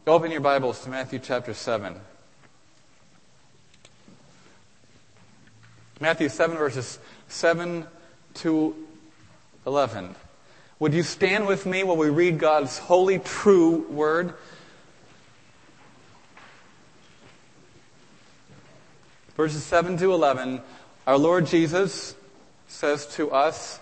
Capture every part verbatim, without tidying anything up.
Open your Bibles to Matthew chapter seven. Matthew seven, verses seven to eleven. Would you stand with me while we read God's holy, true word? Verses seven to eleven, our Lord Jesus says to us,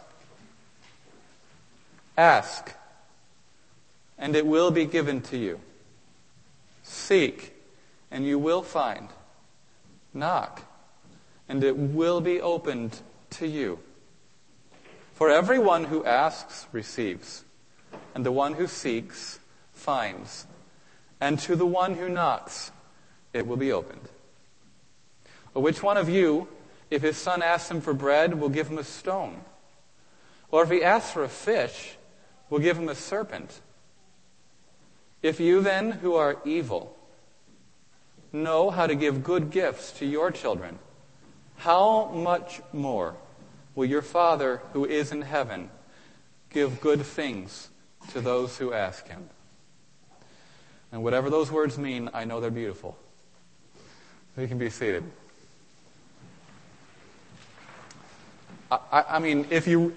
"Ask, and it will be given to you. Seek, and you will find. Knock, and it will be opened to you. For everyone who asks receives, and the one who seeks finds, and to the one who knocks it will be opened. Or which one of you, if his son asks him for bread, will give him a stone? Or if he asks for a fish, will give him a serpent? If you then, who are evil, know how to give good gifts to your children, how much more will your Father who is in heaven give good things to those who ask him?" And whatever those words mean, I know they're beautiful. You can be seated. I, I, I mean, if you...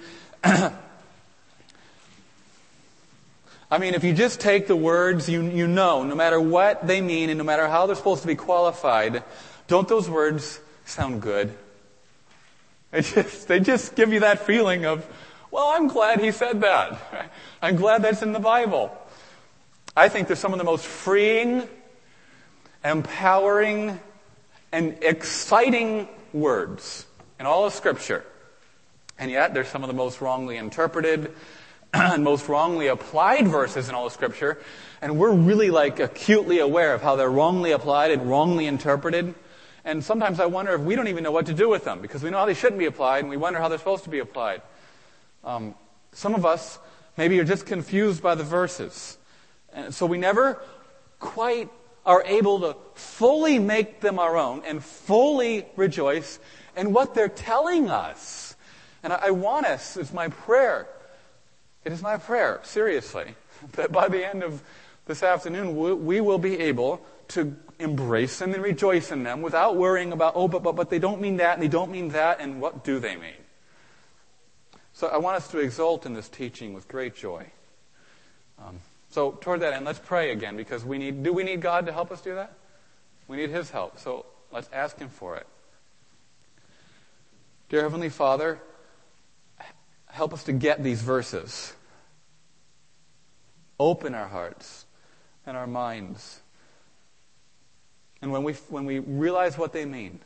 I mean, if you just take the words, you you know, no matter what they mean and no matter how they're supposed to be qualified, don't those words sound good? They just, they just give you that feeling of, well, I'm glad he said that. I'm glad that's in the Bible. I think they're some of the most freeing, empowering, and exciting words in all of Scripture. And yet, they're some of the most wrongly interpreted and most wrongly applied verses in all of Scripture, and we're really like acutely aware of how they're wrongly applied and wrongly interpreted. And sometimes I wonder if we don't even know what to do with them, because we know how they shouldn't be applied, and we wonder how they're supposed to be applied. Um, some of us maybe are just confused by the verses, and so we never quite are able to fully make them our own and fully rejoice in what they're telling us. And I, I want us, it's my prayer, It is my prayer, seriously, that by the end of this afternoon, we, we will be able to embrace them and rejoice in them without worrying about, oh, but, but, but they don't mean that, and they don't mean that, and what do they mean? So I want us to exult in this teaching with great joy. Um, so toward that end, let's pray again, because we need, do we need God to help us do that? We need His help, so let's ask Him for it. Dear Heavenly Father, help us to get these verses. Open our hearts and our minds. And when we when we realize what they mean,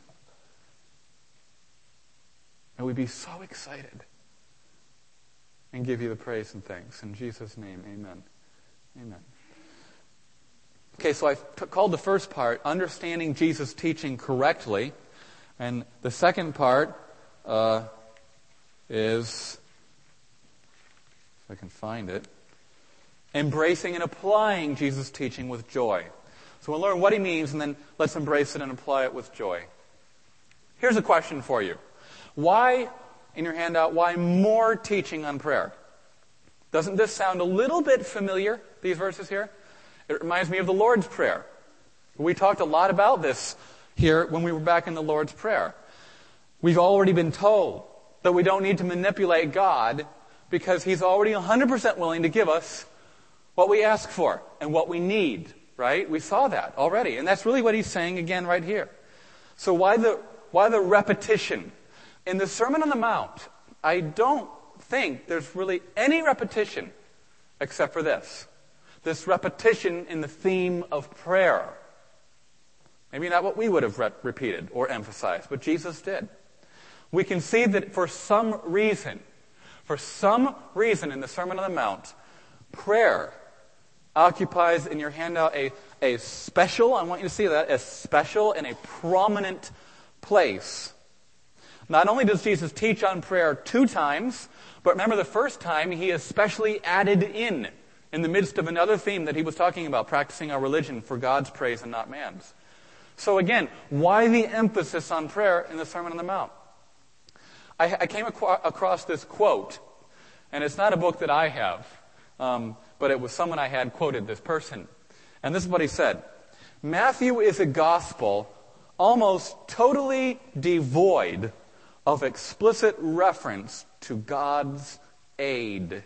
may we be so excited and give you the praise and thanks. In Jesus' name, amen. Amen. Okay, so I t- called the first part, Understanding Jesus' Teaching Correctly. And the second part uh, is... I can find it. Embracing and applying Jesus' teaching with joy. So we'll learn what he means, and then let's embrace it and apply it with joy. Here's a question for you. Why, in your handout, why more teaching on prayer? Doesn't this sound a little bit familiar, these verses here? It reminds me of the Lord's Prayer. We talked a lot about this here when we were back in the Lord's Prayer. We've already been told that we don't need to manipulate God, because He's already one hundred percent willing to give us what we ask for and what we need, right? We saw that already. And that's really what He's saying again right here. So why the why the repetition? In the Sermon on the Mount, I don't think there's really any repetition except for this. This repetition in the theme of prayer. Maybe not what we would have re- repeated or emphasized, but Jesus did. We can see that for some reason, For some reason in the Sermon on the Mount, prayer occupies in your handout a, a special, I want you to see that, a special and a prominent place. Not only does Jesus teach on prayer two times, but remember the first time he especially added in, in the midst of another theme that he was talking about, practicing our religion for God's praise and not man's. So again, why the emphasis on prayer in the Sermon on the Mount? I, I came ac- across this quote, and it's not a book that I have, um, but it was someone I had quoted this person. And this is what he said. Matthew is a gospel almost totally devoid of explicit reference to God's aid.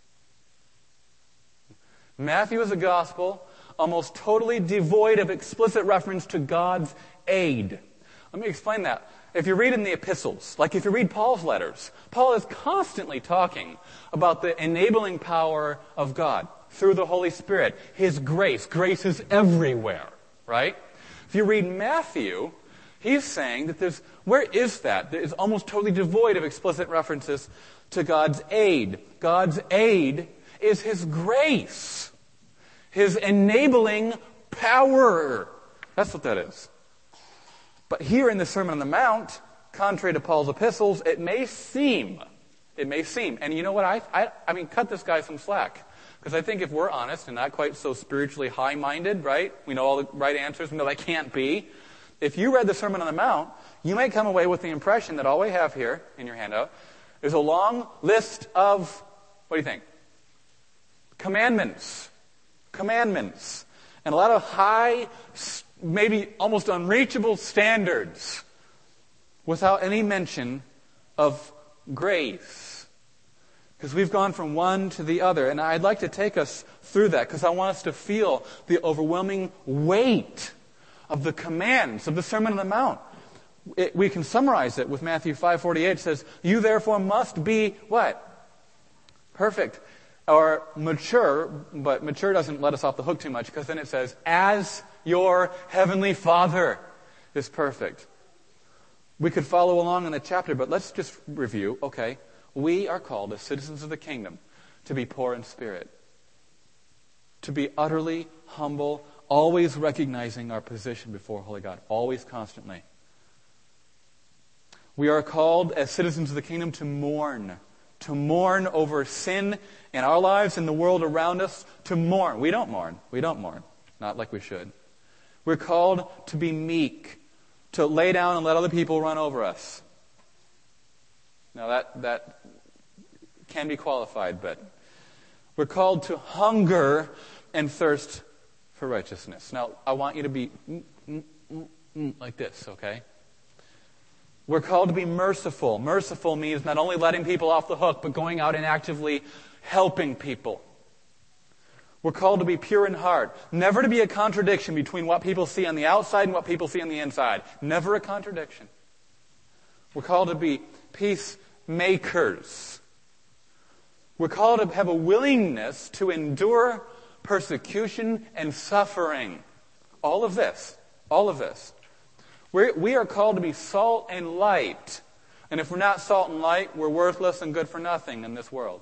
Matthew is a gospel almost totally devoid of explicit reference to God's aid. Let me explain that. If you read in the epistles, like if you read Paul's letters, Paul is constantly talking about the enabling power of God through the Holy Spirit. His grace. Grace is everywhere, right? If you read Matthew, he's saying that there's, where is that? That is almost totally devoid of explicit references to God's aid. God's aid is His grace. His enabling power. That's what that is. But here in the Sermon on the Mount, contrary to Paul's epistles, it may seem, it may seem, and you know what, I, I, I mean, cut this guy some slack. Because I think if we're honest and not quite so spiritually high-minded, right, we know all the right answers, we know that can't be. If you read the Sermon on the Mount, you may come away with the impression that all we have here in your handout is a long list of, what do you think? Commandments. Commandments. And a lot of high, maybe almost unreachable standards without any mention of grace. Because we've gone from one to the other. And I'd like to take us through that because I want us to feel the overwhelming weight of the commands of the Sermon on the Mount. It, we can summarize it with Matthew five forty-eight. It says, you therefore must be what? Perfect. Or mature, but mature doesn't let us off the hook too much because then it says, as your heavenly Father is perfect. We could follow along in the chapter, but let's just review. Okay, we are called as citizens of the kingdom to be poor in spirit, to be utterly humble, always recognizing our position before Holy God, always, constantly. We are called as citizens of the kingdom to mourn, to mourn over sin in our lives, in the world around us, to mourn. We don't mourn. We don't mourn. Not like we should. We're called to be meek, to lay down and let other people run over us. Now that, that can be qualified, but we're called to hunger and thirst for righteousness. Now, I want you to be mm, mm, mm, mm, like this, okay? We're called to be merciful. Merciful means not only letting people off the hook, but going out and actively helping people. We're called to be pure in heart. Never to be a contradiction between what people see on the outside and what people see on the inside. Never a contradiction. We're called to be peacemakers. We're called to have a willingness to endure persecution and suffering. All of this. All of this. We're, we are called to be salt and light. And if we're not salt and light, we're worthless and good for nothing in this world.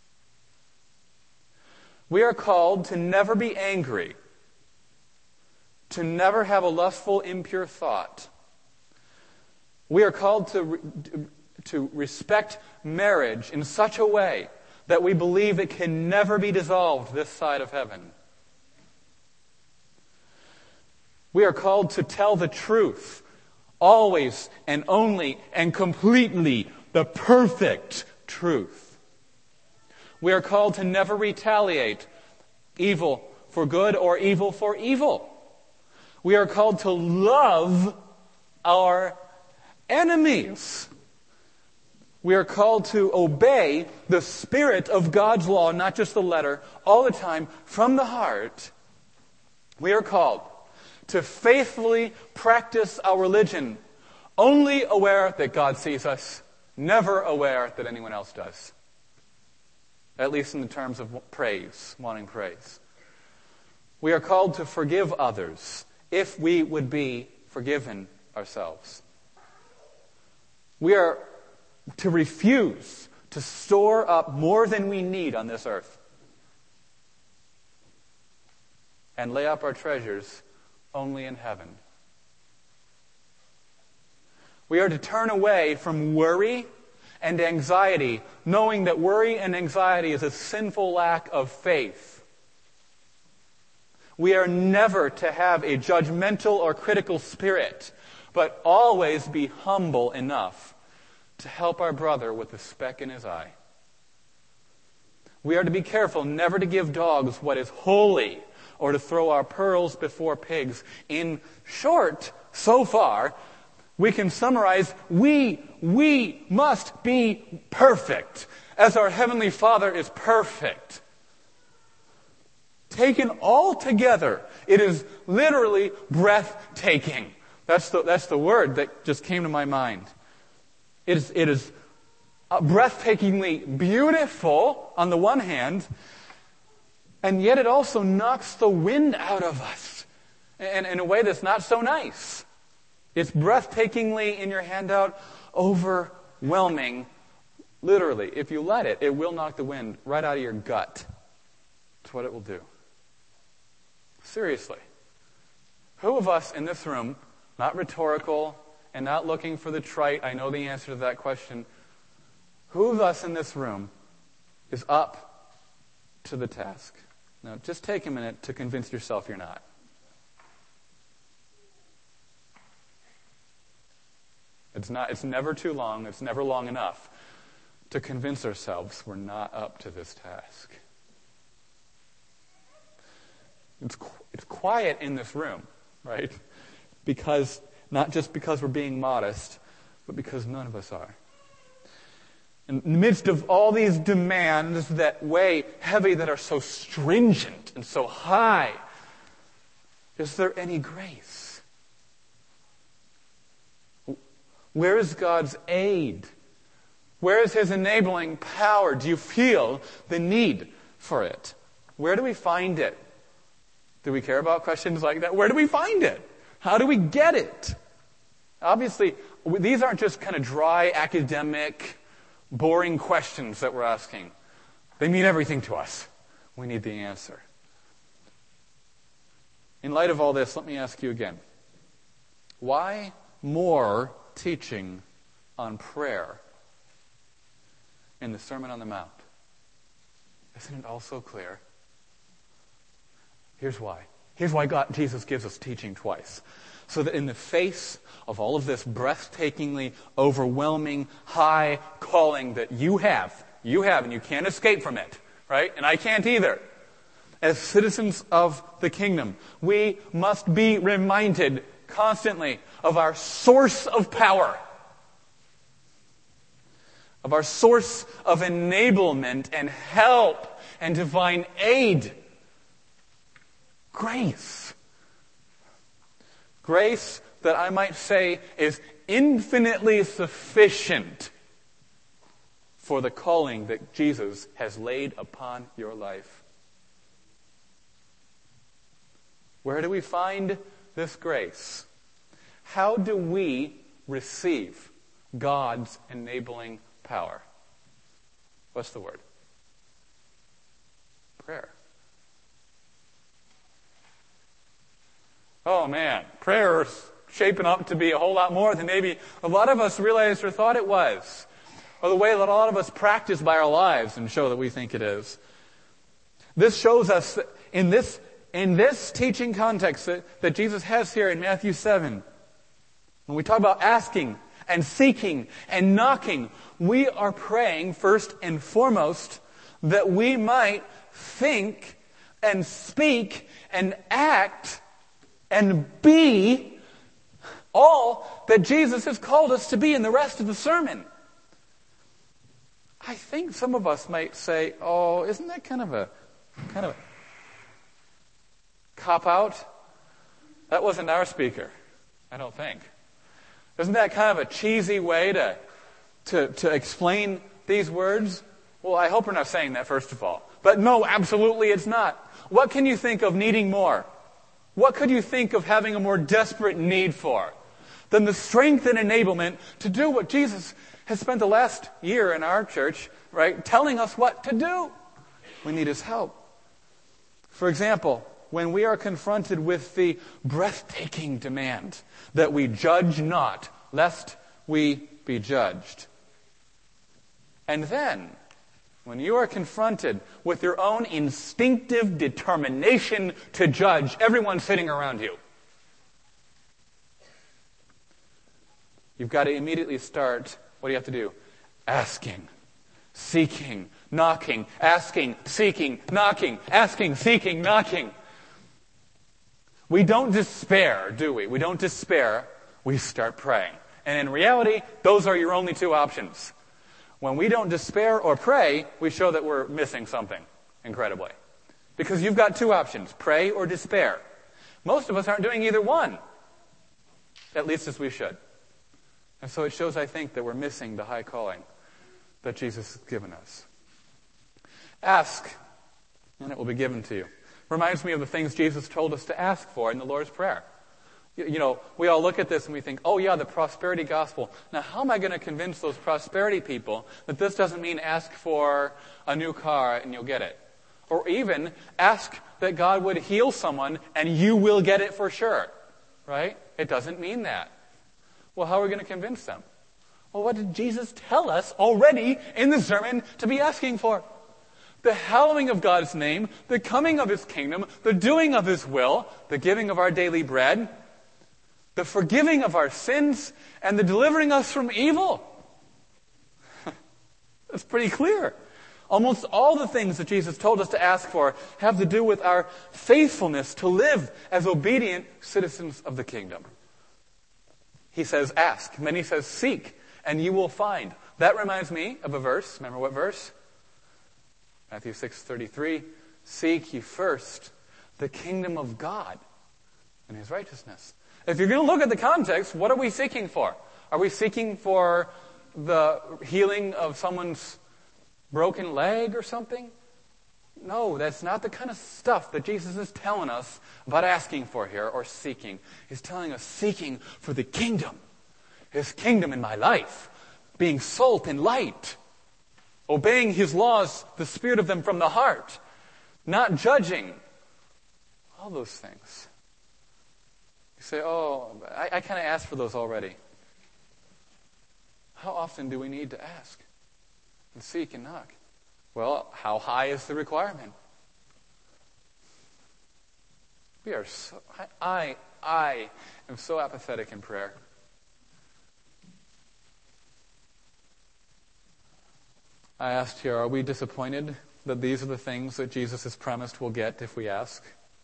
We are called to never be angry, to never have a lustful, impure thought. We are called to, to respect marriage in such a way that we believe it can never be dissolved this side of heaven. We are called to tell the truth, always and only and completely the perfect truth. We are called to never retaliate evil for good or evil for evil. We are called to love our enemies. We are called to obey the spirit of God's law, not just the letter, all the time, from the heart. We are called to faithfully practice our religion, only aware that God sees us, never aware that anyone else does. At least in the terms of praise, wanting praise. We are called to forgive others if we would be forgiven ourselves. We are to refuse to store up more than we need on this earth and lay up our treasures only in heaven. We are to turn away from worry and anxiety, knowing that worry and anxiety is a sinful lack of faith. We are never to have a judgmental or critical spirit, but always be humble enough to help our brother with the speck in his eye. We are to be careful never to give dogs what is holy or to throw our pearls before pigs. In short, so far, we can summarize, we, we must be perfect, as our Heavenly Father is perfect. Taken all together, it is literally breathtaking. That's the, that's the word that just came to my mind. It is, it is breathtakingly beautiful on the one hand, and yet it also knocks the wind out of us in, in a way that's not so nice. It's breathtakingly, in your handout, overwhelming. Literally, if you let it, it will knock the wind right out of your gut. That's what it will do. Seriously. Who of us in this room, not rhetorical and not looking for the trite, I know the answer to that question, who of us in this room is up to the task? Now, just take a minute to convince yourself you're not. It's not. It's never too long. It's never long enough to convince ourselves we're not up to this task. It's it's quiet in this room, right? Because not just because we're being modest, but because none of us are. In the midst of all these demands that weigh heavy, that are so stringent and so high, is there any grace? Where is God's aid? Where is His enabling power? Do you feel the need for it? Where do we find it? Do we care about questions like that? Where do we find it? How do we get it? Obviously, these aren't just kind of dry, academic, boring questions that we're asking. They mean everything to us. We need the answer. In light of all this, let me ask you again. Why more teaching on prayer in the Sermon on the Mount? Isn't it all so clear? Here's why. Here's why God, Jesus gives us teaching twice. So that in the face of all of this breathtakingly overwhelming high calling that you have, you have, and you can't escape from it, right? And I can't either. As citizens of the kingdom, we must be reminded constantly of our source of power, of our source of enablement and help and divine aid. Grace. Grace that I might say is infinitely sufficient for the calling that Jesus has laid upon your life. Where do we find this grace? How do we receive God's enabling power? What's the word? Prayer. Oh man, prayer is shaping up to be a whole lot more than maybe a lot of us realized or thought it was. Or the way that a lot of us practice by our lives and show that we think it is. This shows us that in this, in this teaching context that, that Jesus has here in Matthew seven, when we talk about asking and seeking and knocking, we are praying first and foremost that we might think and speak and act and be all that Jesus has called us to be in the rest of the sermon. I think some of us might say, oh, isn't that kind of a kind of a cop-out? That wasn't our speaker, I don't think. Isn't that kind of a cheesy way to, to, to explain these words? Well, I hope we're not saying that, first of all. But no, absolutely it's not. What can you think of needing more? What could you think of having a more desperate need for than the strength and enablement to do what Jesus has spent the last year in our church, right, telling us what to do? We need His help. For example, when we are confronted with the breathtaking demand that we judge not, lest we be judged. And then, when you are confronted with your own instinctive determination to judge everyone sitting around you, you've got to immediately start, what do you have to do? Asking, seeking, knocking, asking, seeking, knocking, asking, seeking, knocking. We don't despair, do we? We don't despair. We start praying. And in reality, those are your only two options. When we don't despair or pray, we show that we're missing something, incredibly. Because you've got two options, pray or despair. Most of us aren't doing either one, at least as we should. And so it shows, I think, that we're missing the high calling that Jesus has given us. Ask, and it will be given to you. Reminds me of the things Jesus told us to ask for in the Lord's Prayer. You know, we all look at this and we think, oh yeah, the prosperity gospel. Now, how am I going to convince those prosperity people that this doesn't mean ask for a new car and you'll get it? Or even ask that God would heal someone and you will get it for sure. Right? It doesn't mean that. Well, how are we going to convince them? Well, what did Jesus tell us already in the sermon to be asking for? The hallowing of God's name, the coming of His kingdom, the doing of His will, the giving of our daily bread, the forgiving of our sins, and the delivering us from evil. That's pretty clear. Almost all the things that Jesus told us to ask for have to do with our faithfulness to live as obedient citizens of the kingdom. He says, ask. And then he says, seek, and you will find. That reminds me of a verse. Remember what verse? Matthew six thirty-three. Seek ye first the kingdom of God and His righteousness. If you're going to look at the context, what are we seeking for? Are we seeking for the healing of someone's broken leg or something? No, that's not the kind of stuff that Jesus is telling us about asking for here or seeking. He's telling us seeking for the kingdom. His kingdom in my life. Being salt and light. Obeying His laws, the spirit of them from the heart. Not judging. All those things. You say, oh, I, I kind of asked for those already. How often do we need to ask and seek and knock? Well, how high is the requirement? We are so, I, I am so apathetic in prayer. I asked here, are we disappointed that these are the things that Jesus has promised we'll get if we ask?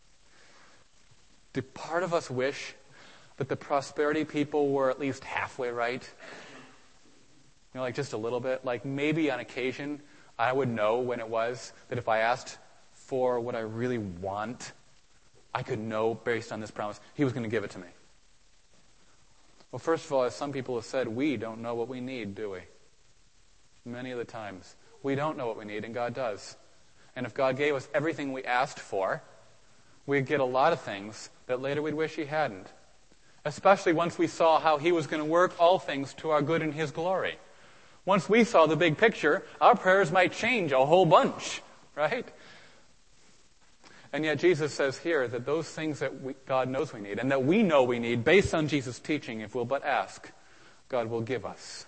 Do part of us wish that the prosperity people were at least halfway right? You know, like just a little bit. Like maybe on occasion I would know when it was that if I asked for what I really want, I could know based on this promise He was going to give it to me. Well, first of all, as some people have said, we don't know what we need, do we? Many of the times. We don't know what we need, and God does. And if God gave us everything we asked for, we'd get a lot of things that later we'd wish He hadn't. Especially once we saw how He was going to work all things to our good and His glory. Once we saw the big picture, our prayers might change a whole bunch, right? And yet Jesus says here that those things that we, God knows we need, and that we know we need, based on Jesus' teaching, if we'll but ask, God will give us.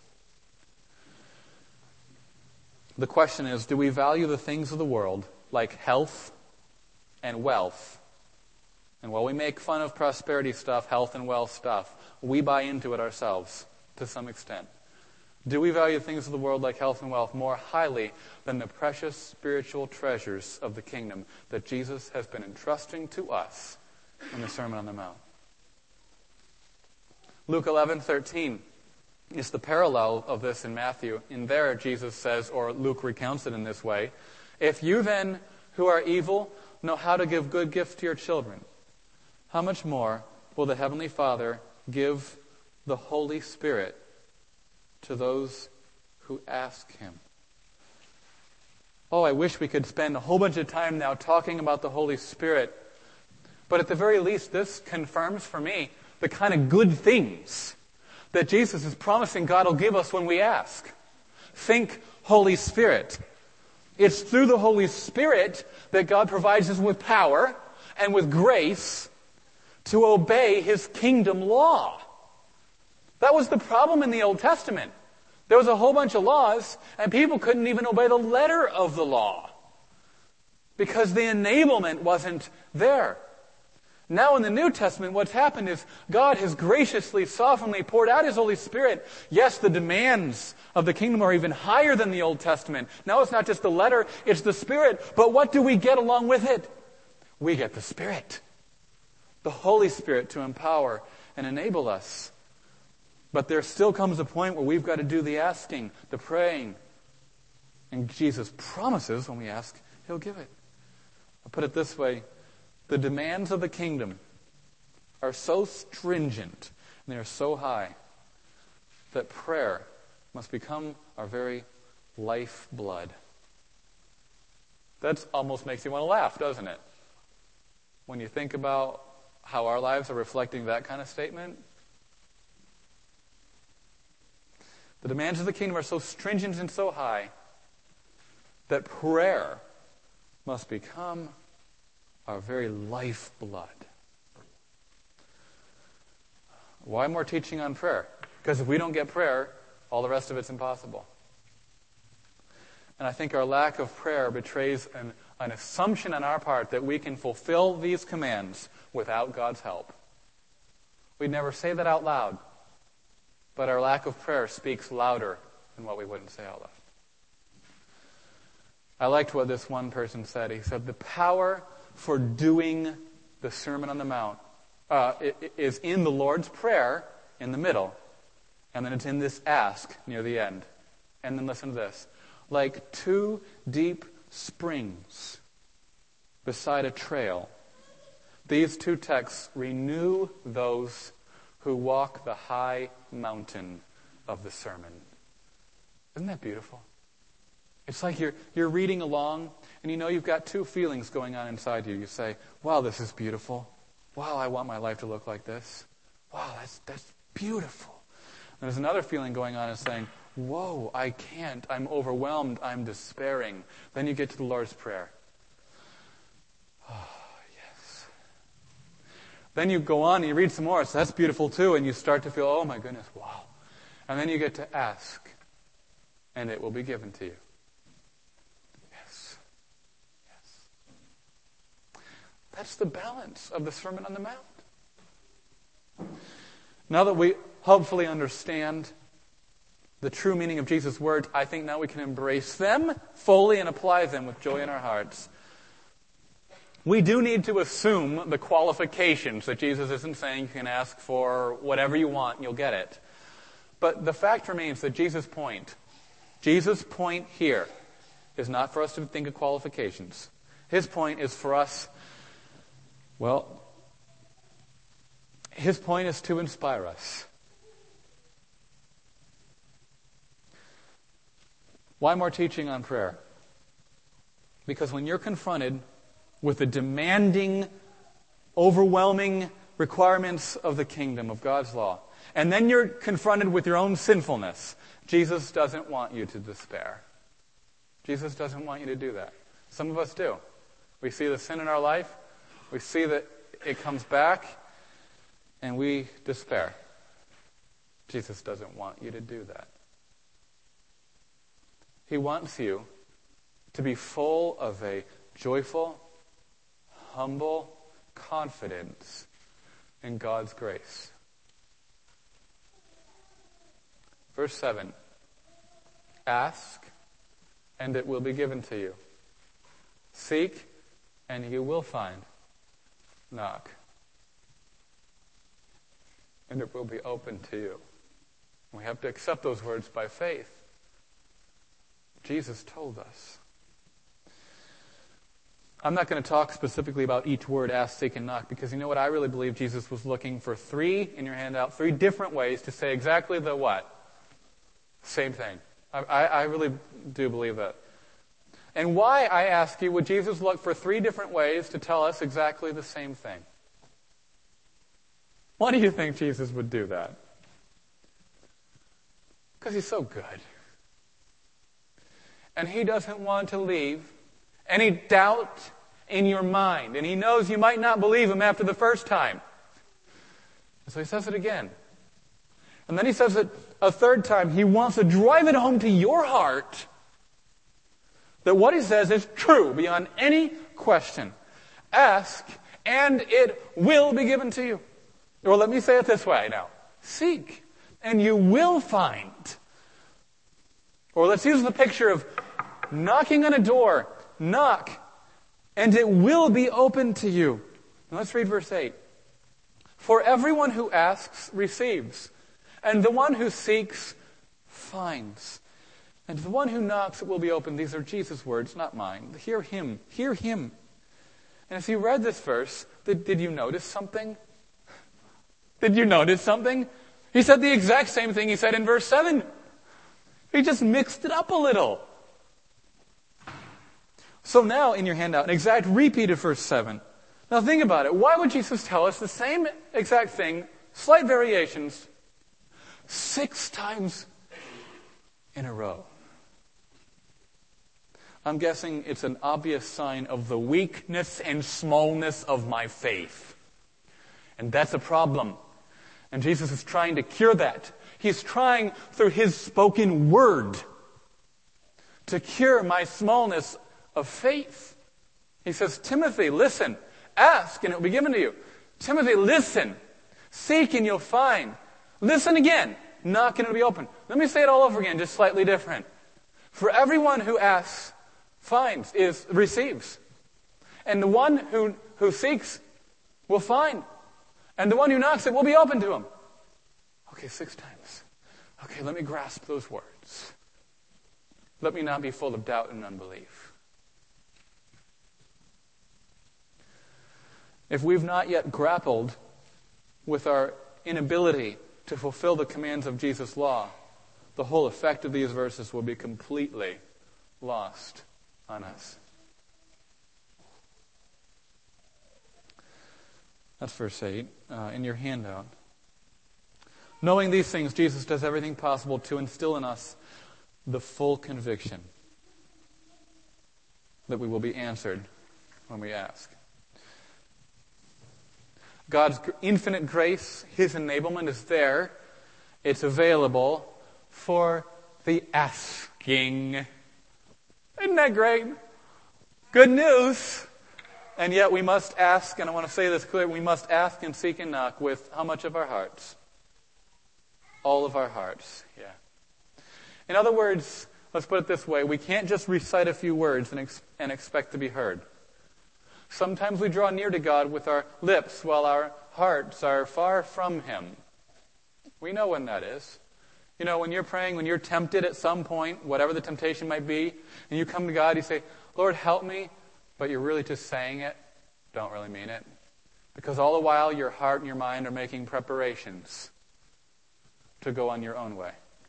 The question is, do we value the things of the world, like health and wealth? And while we make fun of prosperity stuff, health and wealth stuff, we buy into it ourselves to some extent. Do we value things of the world like health and wealth more highly than the precious spiritual treasures of the kingdom that Jesus has been entrusting to us in the Sermon on the Mount? Luke eleven thirteen is the parallel of this in Matthew. In there, Jesus says, or Luke recounts it in this way, if you then, who are evil, know how to give good gifts to your children, how much more will the Heavenly Father give the Holy Spirit to those who ask Him? Oh, I wish we could spend a whole bunch of time now talking about the Holy Spirit. But at the very least, this confirms for me the kind of good things that Jesus is promising God will give us when we ask. Think Holy Spirit. It's through the Holy Spirit that God provides us with power and with grace to obey His kingdom law. That was the problem in the Old Testament. There was a whole bunch of laws, and people couldn't even obey the letter of the law because the enablement wasn't there. Now in the New Testament, what's happened is God has graciously, sovereignly poured out His Holy Spirit. Yes, the demands of the kingdom are even higher than the Old Testament. Now it's not just the letter, it's the Spirit. But what do we get along with it? We get the Spirit. the Holy Spirit to empower and enable us. But there still comes a point where we've got to do the asking, the praying. And Jesus promises when we ask, He'll give it. I'll put it this way. The demands of the kingdom are so stringent and they are so high that prayer must become our very lifeblood. That almost makes you want to laugh, doesn't it? When you think about how our lives are reflecting that kind of statement. The demands of the kingdom are so stringent and so high that prayer must become our very lifeblood. Why more teaching on prayer? Because if we don't get prayer, all the rest of it's impossible. And I think our lack of prayer betrays an, an assumption on our part that we can fulfill these commands without God's help. We'd never say that out loud, but our lack of prayer speaks louder than what we wouldn't say out loud. I liked what this one person said. He said, the power for doing the Sermon on the Mount uh, is in the Lord's Prayer in the middle, and then it's in this ask near the end. And then listen to this. Like two deep springs beside a trail, these two texts renew those who walk the high mountain of the sermon. Isn't that beautiful? It's like you're you're reading along, and you know you've got two feelings going on inside you. You say, wow, this is beautiful. Wow, I want my life to look like this. Wow, that's that's beautiful. And there's another feeling going on and saying, whoa, I can't. I'm overwhelmed. I'm despairing. Then you get to the Lord's Prayer. Oh, yes. Then you go on and you read some more. So that's beautiful too. And you start to feel, oh my goodness, wow. And then you get to ask, and it will be given to you. Yes. Yes. That's the balance of the Sermon on the Mount. Now that we hopefully understand the true meaning of Jesus' words, I think now we can embrace them fully and apply them with joy in our hearts. We do need to assume the qualifications that Jesus isn't saying you can ask for whatever you want and you'll get it. But the fact remains that Jesus' point, Jesus' point here is not for us to think of qualifications. His point is for us, well, his point is to inspire us. Why more teaching on prayer? Because when you're confronted with the demanding, overwhelming requirements of the kingdom, of God's law, and then you're confronted with your own sinfulness, Jesus doesn't want you to despair. Jesus doesn't want you to do that. Some of us do. We see the sin in our life, we see that it comes back, and we despair. Jesus doesn't want you to do that. He wants you to be full of a joyful, humble confidence in God's grace. Verse seven. Ask, and it will be given to you. Seek, and you will find. Knock, and it will be open to you. We have to accept those words by faith. Jesus told us. I'm not going to talk specifically about each word, ask, seek, and knock, because you know what? I really believe Jesus was looking for three, in your handout, three different ways to say exactly the what? Same thing. I, I, I really do believe that. And why, I ask you, would Jesus look for three different ways to tell us exactly the same thing? Why do you think Jesus would do that? Because he's so good. And he doesn't want to leave any doubt in your mind. And he knows you might not believe him after the first time. So he says it again. And then he says it a third time. He wants to drive it home to your heart that what he says is true beyond any question. Ask, and it will be given to you. Or let me say it this way now. Seek, and you will find. Or let's use the picture of knocking on a door. Knock, and it will be open to you. Now let's read verse eight. For everyone who asks receives, and the one who seeks finds. And to the one who knocks it will be opened. These are Jesus' words, not mine. Hear him. Hear him. And as you read this verse, did, did you notice something? Did you notice something? He said the exact same thing he said in verse seven. He just mixed it up a little. So now in your handout, an exact repeat of verse seven. Now think about it. Why would Jesus tell us the same exact thing, slight variations, six times in a row? I'm guessing it's an obvious sign of the weakness and smallness of my faith. And that's a problem. And Jesus is trying to cure that. He's trying, through his spoken word, to cure my smallness of faith. He says, Timothy, listen. Ask, and it will be given to you. Timothy, listen. Seek, and you'll find. Listen again. Knock, and it will be open. Let me say it all over again, just slightly different. For everyone who asks, finds, is receives. And the one who, who seeks will find. And the one who knocks, it will be open to him. Okay, six times. Okay, let me grasp those words. Let me not be full of doubt and unbelief. If we've not yet grappled with our inability to fulfill the commands of Jesus' law, the whole effect of these verses will be completely lost on us. That's verse eight uh, in your handout. Knowing these things, Jesus does everything possible to instill in us the full conviction that we will be answered when we ask. God's infinite grace, his enablement is there. It's available for the asking. Isn't that great? Good news. And yet we must ask, and I want to say this clearly, we must ask and seek and knock with how much of our hearts? All of our hearts, yeah. In other words, let's put it this way, we can't just recite a few words and, ex- and expect to be heard. Sometimes we draw near to God with our lips while our hearts are far from him. We know when that is. You know, when you're praying, when you're tempted at some point, whatever the temptation might be, and you come to God, you say, Lord, help me, but you're really just saying it, don't really mean it. Because all the while, your heart and your mind are making preparations to go on your own way.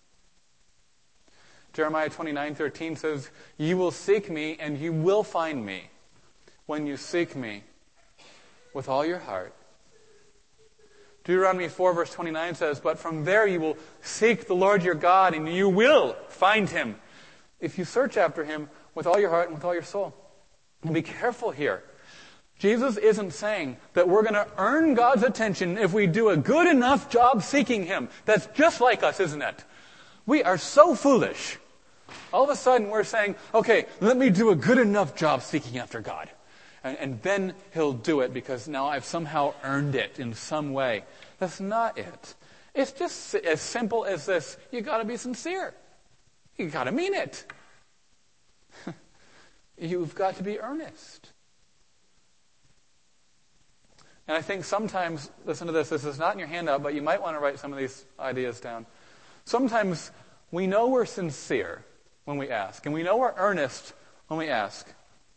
Jeremiah twenty-nine thirteen says, you will seek me and you will find me when you seek me with all your heart. Deuteronomy four verse twenty-nine says, but from there you will seek the Lord your God and you will find him if you search after him with all your heart and with all your soul. And be careful here. Jesus isn't saying that we're going to earn God's attention if we do a good enough job seeking him. That's just like us, isn't it? We are so foolish. All of a sudden we're saying, okay, let me do a good enough job seeking after God. And, and then he'll do it because now I've somehow earned it in some way. That's not it. It's just as simple as this. You got to be sincere. You got to mean it. You've got to be earnest. And I think sometimes, listen to this, this is not in your handout, but you might want to write some of these ideas down. Sometimes we know we're sincere when we ask, and we know we're earnest when we ask.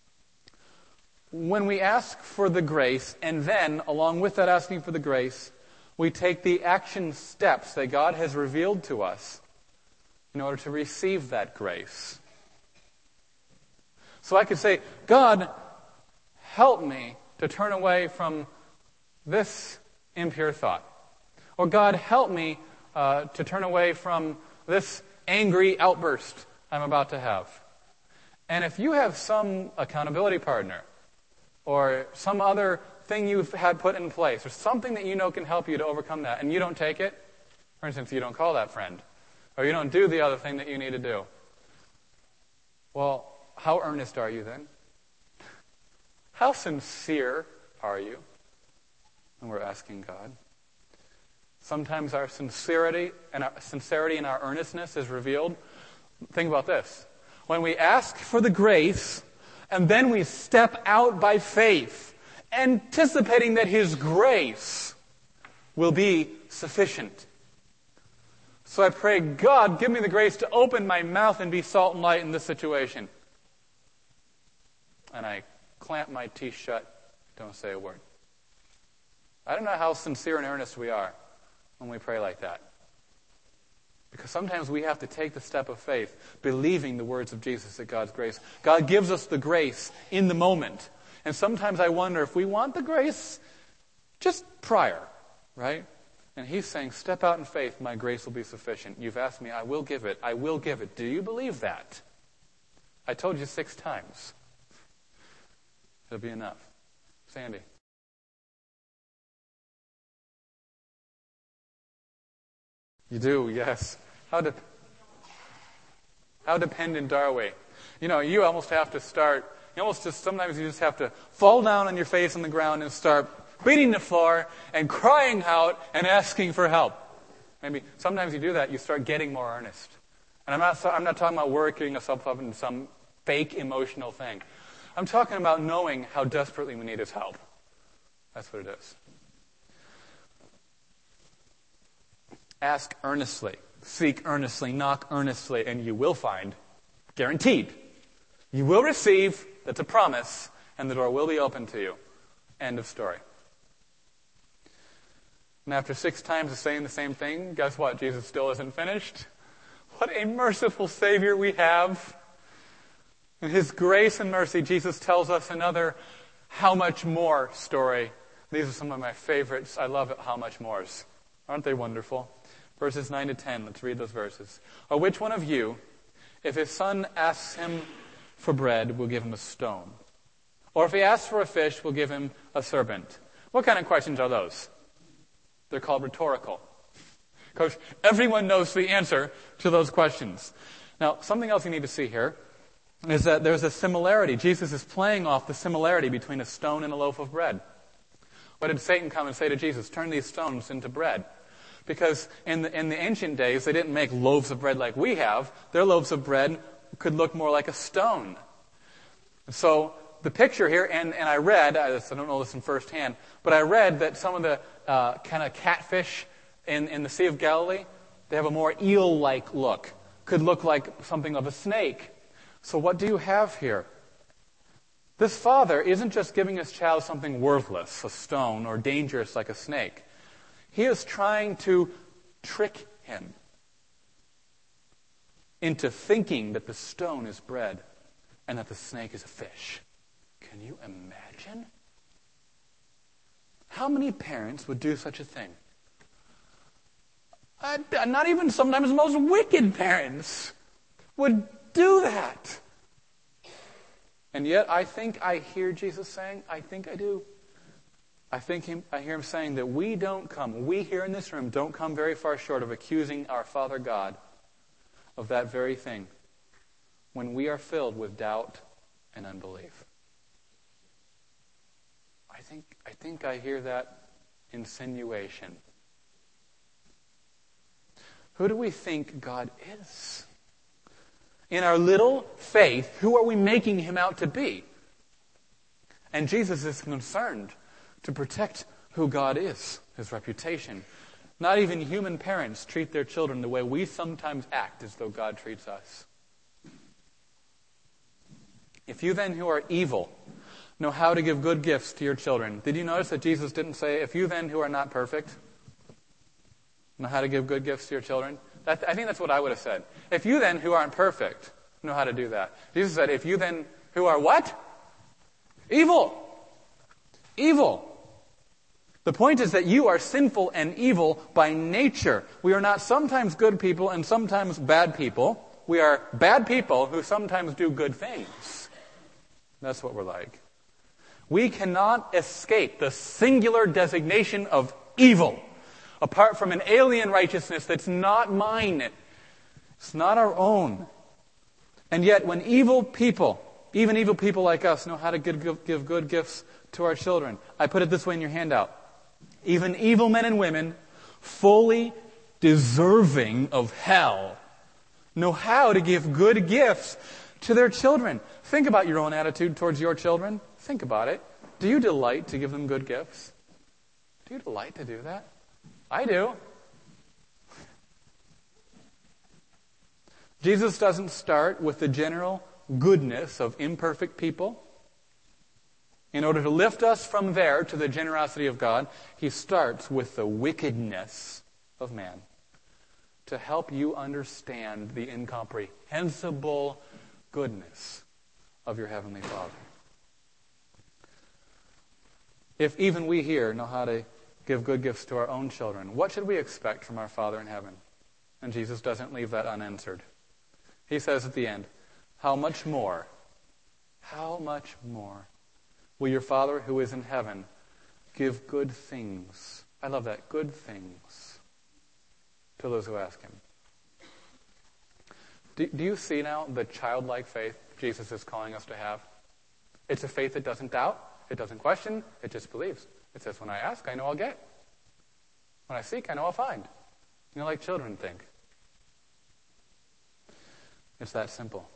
When we ask for the grace, and then, along with that asking for the grace, we take the action steps that God has revealed to us in order to receive that grace. So I could say, God, help me to turn away from this impure thought. Or God, help me uh, to turn away from this angry outburst I'm about to have. And if you have some accountability partner, or some other thing you've had put in place, or something that you know can help you to overcome that, and you don't take it, for instance, you don't call that friend, or you don't do the other thing that you need to do, well, how earnest are you then? How sincere are you when we're asking God? Sometimes our sincerity and our sincerity and our earnestness is revealed. Think about this. When we ask for the grace, and then we step out by faith, anticipating that his grace will be sufficient. So I pray, God, give me the grace to open my mouth and be salt and light in this situation. And I clamp my teeth shut, don't say a word. I don't know how sincere and earnest we are when we pray like that. Because sometimes we have to take the step of faith, believing the words of Jesus at God's grace. God gives us the grace in the moment. And sometimes I wonder if we want the grace just prior, right? And he's saying, step out in faith, my grace will be sufficient. You've asked me, I will give it. I will give it. Do you believe that? I told you six times. It'll be enough. Sandy. You do, yes. How de- how dependent are we? You know, you almost have to start, you almost just, sometimes you just have to fall down on your face on the ground and start beating the floor and crying out and asking for help. Maybe sometimes you do that, you start getting more earnest. And I'm not, I'm not talking about working yourself up into some fake emotional thing. I'm talking about knowing how desperately we need his help. That's what it is. Ask earnestly, seek earnestly, knock earnestly, and you will find, guaranteed. You will receive, that's a promise, and the door will be open to you. End of story. And after six times of saying the same thing, guess what? Jesus still isn't finished. What a merciful Savior we have. In his grace and mercy, Jesus tells us another how much more story. These are some of my favorites. I love it, how much mores. Aren't they wonderful? Verses nine to ten, let's read those verses. Or which one of you, if his son asks him for bread, will give him a stone? Or if he asks for a fish, will give him a serpent? What kind of questions are those? They're called rhetorical. Because everyone knows the answer to those questions. Now, something else you need to see here is that there's a similarity. Jesus is playing off the similarity between a stone and a loaf of bread. What did Satan come and say to Jesus? Turn these stones into bread. Because in the, in the ancient days, they didn't make loaves of bread like we have. Their loaves of bread could look more like a stone. So the picture here, and, and I read, I don't know this in firsthand, but I read that some of the uh, kind of catfish in, in the Sea of Galilee, they have a more eel-like look. Could look like something of a snake. So what do you have here? This father isn't just giving his child something worthless, a stone, or dangerous like a snake. He is trying to trick him into thinking that the stone is bread and that the snake is a fish. Can you imagine? How many parents would do such a thing? Uh, not even sometimes the most wicked parents would do that. And yet I think I hear Jesus saying, I think I do. I think him, I hear him saying that we don't come, we here in this room don't come very far short of accusing our Father God of that very thing when we are filled with doubt and unbelief. I think, I think I hear that insinuation. Who do we think God is? In our little faith, who are we making him out to be? And Jesus is concerned to protect who God is, his reputation. Not even human parents treat their children the way we sometimes act as though God treats us. If you then who are evil know how to give good gifts to your children, did you notice that Jesus didn't say, if you then who are not perfect know how to give good gifts to your children? That, I think that's what I would have said. If you then who aren't perfect know how to do that. Jesus said, if you then who are what? Evil. Evil. The point is that you are sinful and evil by nature. We are not sometimes good people and sometimes bad people. We are bad people who sometimes do good things. That's what we're like. We cannot escape the singular designation of evil apart from an alien righteousness that's not mine. It's not our own. And yet when evil people, even evil people like us, know how to give, give good gifts to our children, I put it this way in your handout. Even evil men and women, fully deserving of hell, know how to give good gifts to their children. Think about your own attitude towards your children. Think about it. Do you delight to give them good gifts? Do you delight to do that? I do. Jesus doesn't start with the general goodness of imperfect people. In order to lift us from there to the generosity of God, he starts with the wickedness of man to help you understand the incomprehensible goodness of your Heavenly Father. If even we here know how to give good gifts to our own children, what should we expect from our Father in heaven? And Jesus doesn't leave that unanswered. He says at the end, how much more, how much more will your Father who is in heaven give good things? I love that, good things to those who ask him. Do, do you see now the childlike faith Jesus is calling us to have? It's a faith that doesn't doubt, it doesn't question, it just believes. It says, when I ask, I know I'll get. When I seek, I know I'll find. You know, like children think. It's that simple.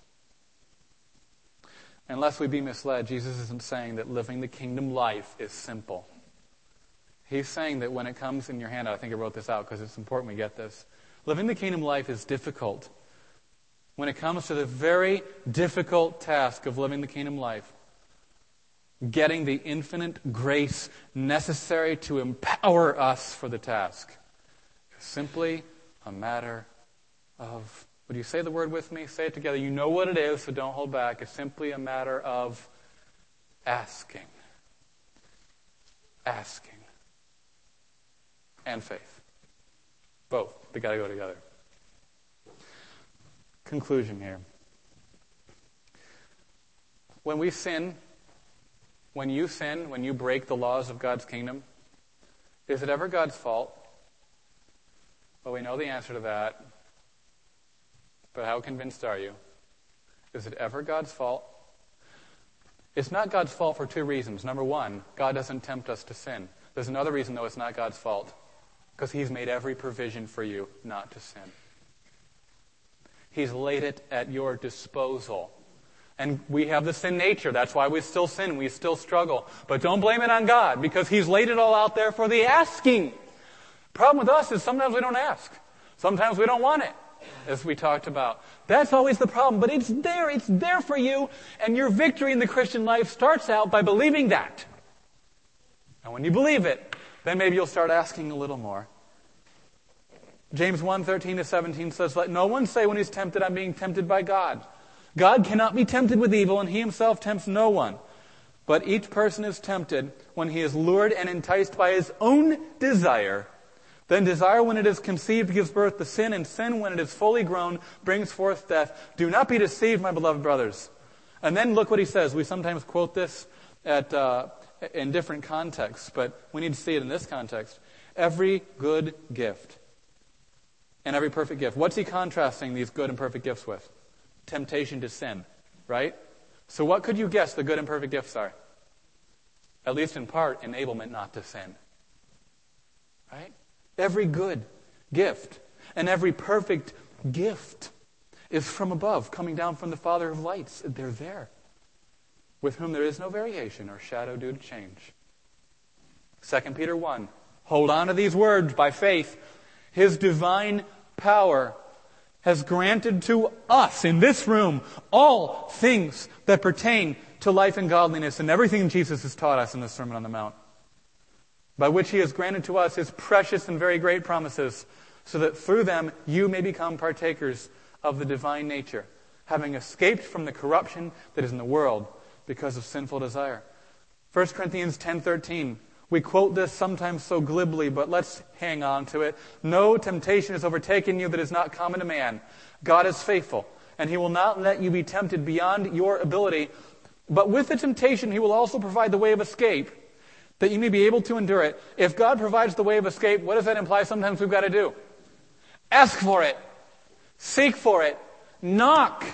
Unless we be misled, Jesus isn't saying that living the kingdom life is simple. He's saying that when it comes in your handout, I think I wrote this out because it's important we get this. Living the kingdom life is difficult. When it comes to the very difficult task of living the kingdom life, getting the infinite grace necessary to empower us for the task is simply a matter of, would you say the word with me? Say it together. You know what it is, so don't hold back. It's simply a matter of asking. Asking. And faith. Both. They got to go together. Conclusion here. When we sin, when you sin, when you break the laws of God's kingdom, is it ever God's fault? Well, we know the answer to that. But how convinced are you? Is it ever God's fault? It's not God's fault for two reasons. Number one, God doesn't tempt us to sin. There's another reason, though, it's not God's fault. Because he's made every provision for you not to sin. He's laid it at your disposal. And we have the sin nature. That's why we still sin. We still struggle. But don't blame it on God, because he's laid it all out there for the asking. Problem with us is sometimes we don't ask. Sometimes we don't want it, as we talked about. That's always the problem. But it's there. It's there for you. And your victory in the Christian life starts out by believing that. And when you believe it, then maybe you'll start asking a little more. James one, thirteen to seventeen says, let no one say when he's tempted, I'm being tempted by God. God cannot be tempted with evil, and he himself tempts no one. But each person is tempted when he is lured and enticed by his own desire. Then desire, when it is conceived, gives birth to sin, and sin, when it is fully grown, brings forth death. Do not be deceived, my beloved brothers. And then look what he says. We sometimes quote this at uh, in different contexts, but we need to see it in this context. Every good gift and every perfect gift. What's he contrasting these good and perfect gifts with? Temptation to sin, right? So what could you guess the good and perfect gifts are? At least in part, enablement not to sin. Right? Every good gift and every perfect gift is from above, coming down from the Father of lights. They're there, with whom there is no variation or shadow due to change. Second Peter one, hold on to these words by faith. His divine power has granted to us in this room all things that pertain to life and godliness, and everything Jesus has taught us in the Sermon on the Mount, by which he has granted to us his precious and very great promises, so that through them you may become partakers of the divine nature, having escaped from the corruption that is in the world because of sinful desire. First Corinthians ten thirteen. We quote this sometimes so glibly, but let's hang on to it. No temptation has overtaken you that is not common to man. God is faithful, and he will not let you be tempted beyond your ability. But with the temptation, he will also provide the way of escape, that you may be able to endure it. If God provides the way of escape, what does that imply sometimes we've got to do? Ask for it. Seek for it. Knock.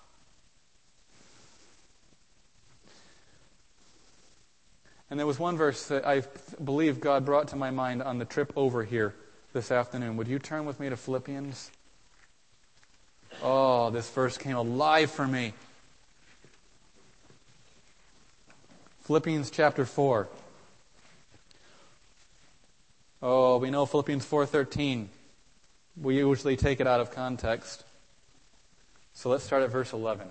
And there was one verse that I believe God brought to my mind on the trip over here this afternoon. Would you turn with me to Philippians? Oh, this verse came alive for me. Philippians chapter four. Oh, we know Philippians four thirteen. We usually take it out of context. So let's start at verse eleven.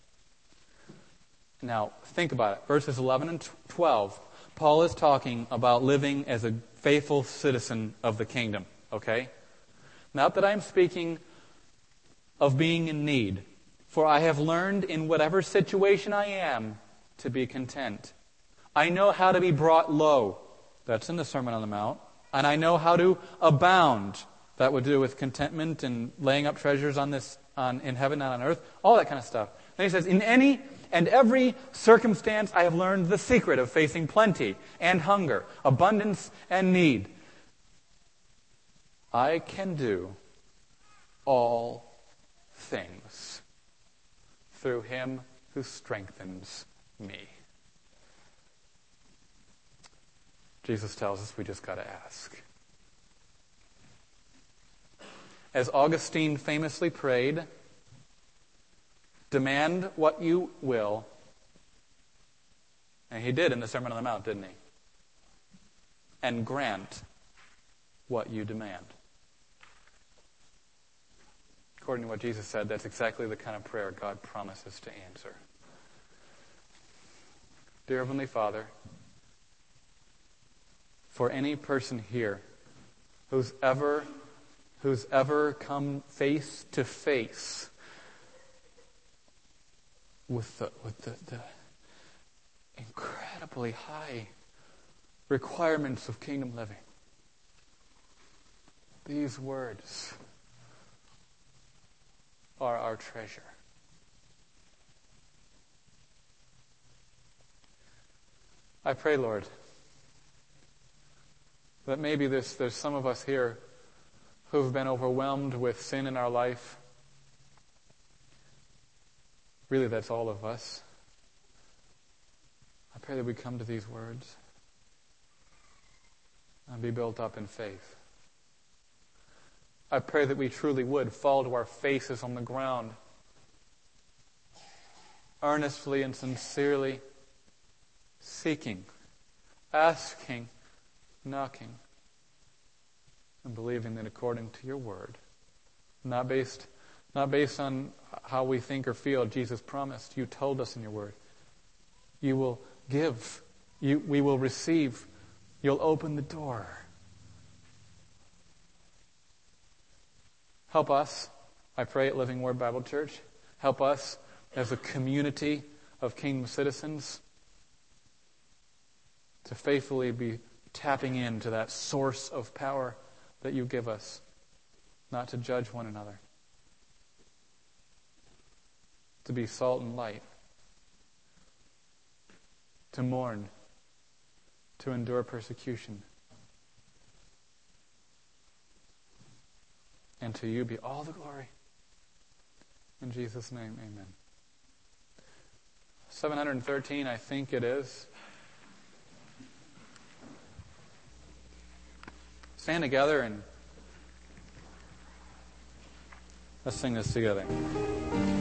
Now, think about it. Verses eleven and twelve. Paul is talking about living as a faithful citizen of the kingdom. Okay? Not that I'm speaking of being in need, for I have learned in whatever situation I am to be content. I know how to be brought low. That's in the Sermon on the Mount. And I know how to abound. That would do with contentment and laying up treasures on this on in heaven, not on earth. All that kind of stuff. Then he says, in any and every circumstance I have learned the secret of facing plenty and hunger, abundance and need. I can do all things through him who strengthens me. Jesus tells us we just got to ask. As Augustine famously prayed, demand what you will. And he did in the Sermon on the Mount, didn't he? And grant what you demand. According to what Jesus said, that's exactly the kind of prayer God promises to answer. Dear Heavenly Father, for any person here who's ever who's ever come face to face with the, with the, the incredibly high requirements of kingdom living, these words are our treasure. I pray, Lord, that maybe there's, there's some of us here who've been overwhelmed with sin in our life. Really, that's all of us. I pray that we come to these words and be built up in faith. I pray that we truly would fall to our faces on the ground, earnestly and sincerely seeking, asking, knocking, and believing that according to your word, not based, not based on how we think or feel, Jesus promised, you told us in your word, you will give, you, we will receive, you'll open the door. Help us, I pray at Living Word Bible Church, help us as a community of kingdom citizens to faithfully be tapping into that source of power that you give us, not to judge one another, to be salt and light, to mourn, to endure persecution. And to you be all the glory. In Jesus' name, amen. seven thirteen, I think it is. Stand together and let's sing this together.